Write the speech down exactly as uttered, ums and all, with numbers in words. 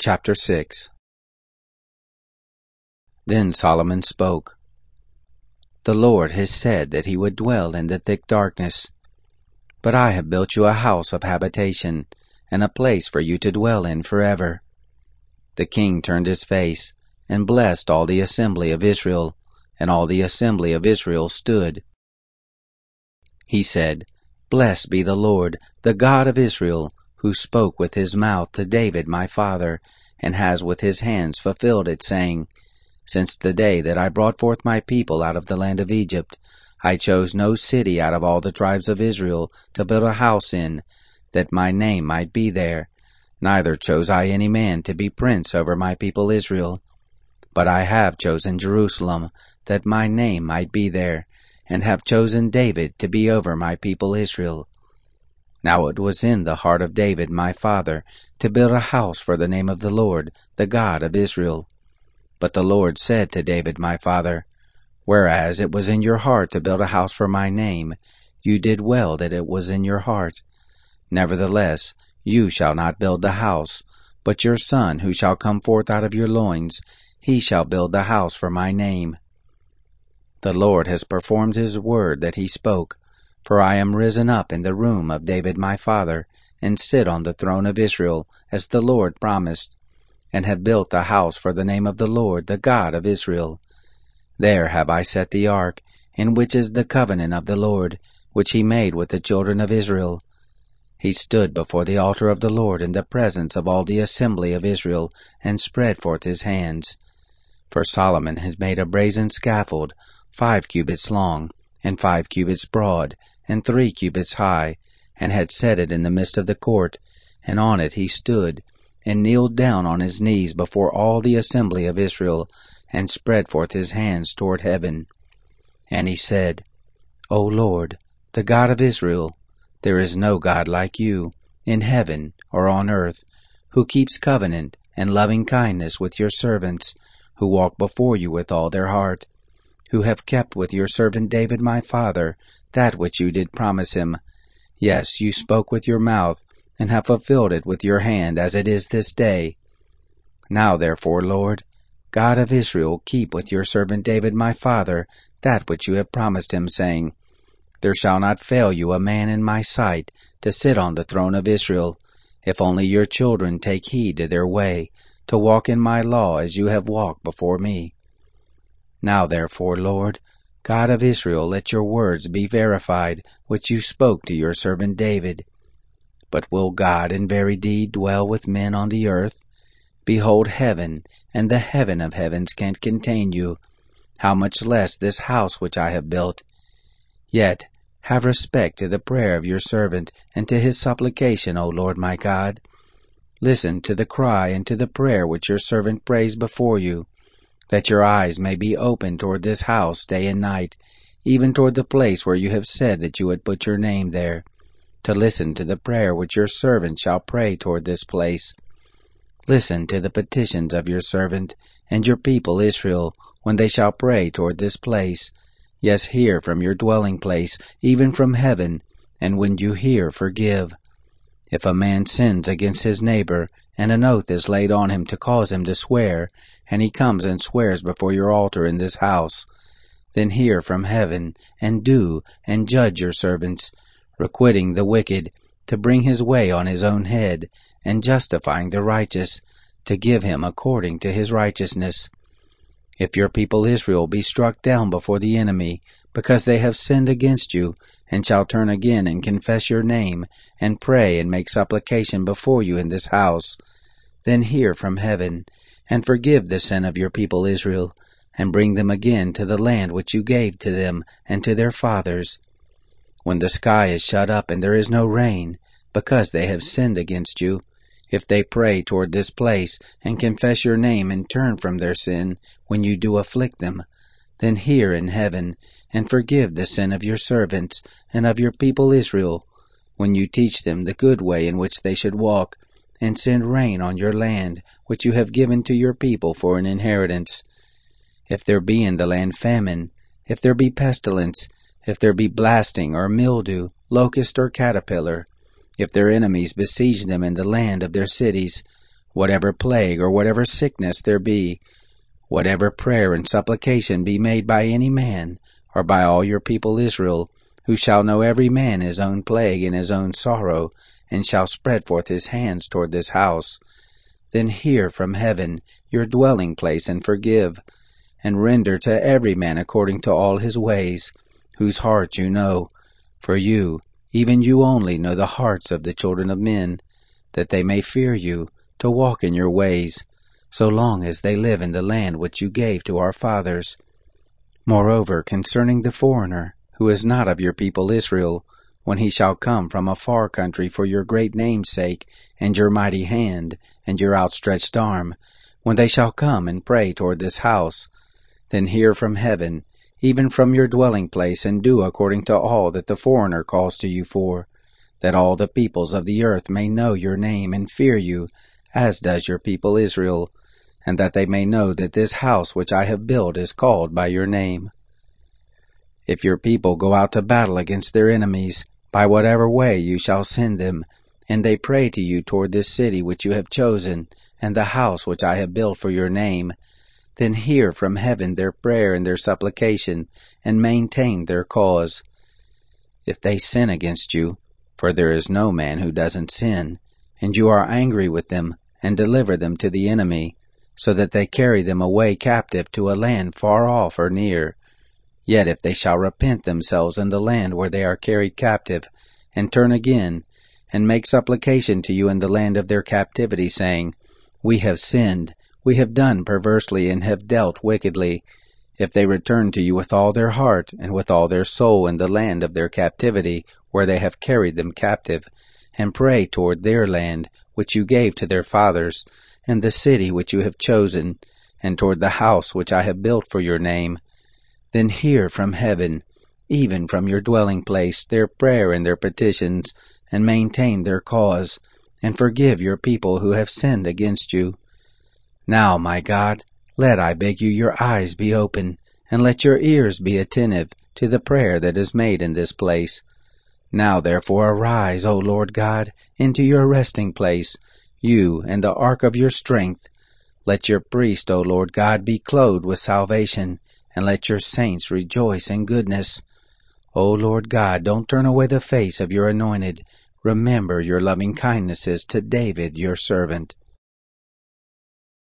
Chapter six. Then Solomon spoke. The Lord has said that he would dwell in the thick darkness. But I have built you a house of habitation, and a place for you to dwell in forever. The king turned his face, and blessed all the assembly of Israel, and all the assembly of Israel stood. He said, Blessed be the Lord, the God of Israel, who spoke with his mouth to David my father, and has with his hands fulfilled it, saying, Since the day that I brought forth my people out of the land of Egypt, I chose no city out of all the tribes of Israel to build a house in, that my name might be there. Neither chose I any man to be prince over my people Israel. But I have chosen Jerusalem, that my name might be there, and have chosen David to be over my people Israel. Now it was in the heart of David my father to build a house for the name of the Lord, the God of Israel. But the Lord said to David my father, Whereas it was in your heart to build a house for my name, you did well that it was in your heart. Nevertheless, you shall not build the house, but your son who shall come forth out of your loins, he shall build the house for my name. The Lord has performed his word that he spoke, for I am risen up in the room of David my father, and sit on the throne of Israel, as the Lord promised, and have built a house for the name of the Lord, the God of Israel. There have I set the ark, in which is the covenant of the Lord, which he made with the children of Israel. He stood before the altar of the Lord in the presence of all the assembly of Israel, and spread forth his hands. For Solomon has made a brazen scaffold, five cubits long, and five cubits broad, and three cubits high, and had set it in the midst of the court, and on it he stood, and kneeled down on his knees before all the assembly of Israel, and spread forth his hands toward heaven. And he said, O Lord, the God of Israel, there is no God like you, in heaven or on earth, who keeps covenant and loving kindness with your servants, who walk before you with all their heart, who have kept with your servant David my father that which you did promise him. Yes, you spoke with your mouth, and have fulfilled it with your hand, as it is this day. Now therefore, Lord, God of Israel, keep with your servant David my father that which you have promised him, saying, There shall not fail you a man in my sight to sit on the throne of Israel, if only your children take heed to their way, to walk in my law as you have walked before me. Now therefore, Lord, God of Israel, let your words be verified, which you spoke to your servant David. But will God in very deed dwell with men on the earth? Behold, heaven and the heaven of heavens can't contain you, how much less this house which I have built. Yet have respect to the prayer of your servant, and to his supplication, O Lord my God. Listen to the cry and to the prayer which your servant prays before you, that your eyes may be open toward this house day and night, even toward the place where you have said that you would put your name there, to listen to the prayer which your servant shall pray toward this place. Listen to the petitions of your servant and your people Israel, when they shall pray toward this place. Yes, hear from your dwelling place, even from heaven, and when you hear, forgive. If a man sins against his neighbor, and an oath is laid on him to cause him to swear, and he comes and swears before your altar in this house, then hear from heaven, and do, and judge your servants, requiting the wicked, to bring his way on his own head, and justifying the righteous, to give him according to his righteousness. If your people Israel be struck down before the enemy, because they have sinned against you, and shall turn again and confess your name, and pray and make supplication before you in this house, then hear from heaven, and forgive the sin of your people Israel, and bring them again to the land which you gave to them and to their fathers. When the sky is shut up and there is no rain, because they have sinned against you, if they pray toward this place, and confess your name, and turn from their sin, when you do afflict them, then hear in heaven, and forgive the sin of your servants, and of your people Israel, when you teach them the good way in which they should walk, and send rain on your land, which you have given to your people for an inheritance. If there be in the land famine, if there be pestilence, if there be blasting or mildew, locust or caterpillar, if their enemies besiege them in the land of their cities, whatever plague or whatever sickness there be, whatever prayer and supplication be made by any man, or by all your people Israel, who shall know every man his own plague and his own sorrow, and shall spread forth his hands toward this house, then hear from heaven your dwelling place, and forgive, and render to every man according to all his ways, whose heart you know. For you, even you only, know the hearts of the children of men, that they may fear you, to walk in your ways, so long as they live in the land which you gave to our fathers. Moreover, concerning the foreigner, who is not of your people Israel, when he shall come from a far country for your great name's sake, and your mighty hand, and your outstretched arm, when they shall come and pray toward this house, then hear from heaven, even from your dwelling place, and do according to all that the foreigner calls to you for, that all the peoples of the earth may know your name and fear you, as does your people Israel, and that they may know that this house which I have built is called by your name. If your people go out to battle against their enemies, by whatever way you shall send them, and they pray to you toward this city which you have chosen, and the house which I have built for your name, then hear from heaven their prayer and their supplication, and maintain their cause. If they sin against you, for there is no man who doesn't sin, and you are angry with them, and deliver them to the enemy, so that they carry them away captive to a land far off or near, yet if they shall repent themselves in the land where they are carried captive, and turn again, and make supplication to you in the land of their captivity, saying, We have sinned, we have done perversely, and have dealt wickedly, if they return to you with all their heart, and with all their soul in the land of their captivity, where they have carried them captive, and pray toward their land, which you gave to their fathers, and the city which you have chosen, and toward the house which I have built for your name, then hear from heaven, even from your dwelling place, their prayer and their petitions, and maintain their cause, and forgive your people who have sinned against you. Now, my God, let, I beg you, your eyes be open, and let your ears be attentive to the prayer that is made in this place. Now therefore arise, O Lord God, into your resting place, you and the ark of your strength. Let your priest, O Lord God, be clothed with salvation, and let your saints rejoice in goodness. O Lord God, don't turn away the face of your anointed. Remember your loving kindnesses to David your servant.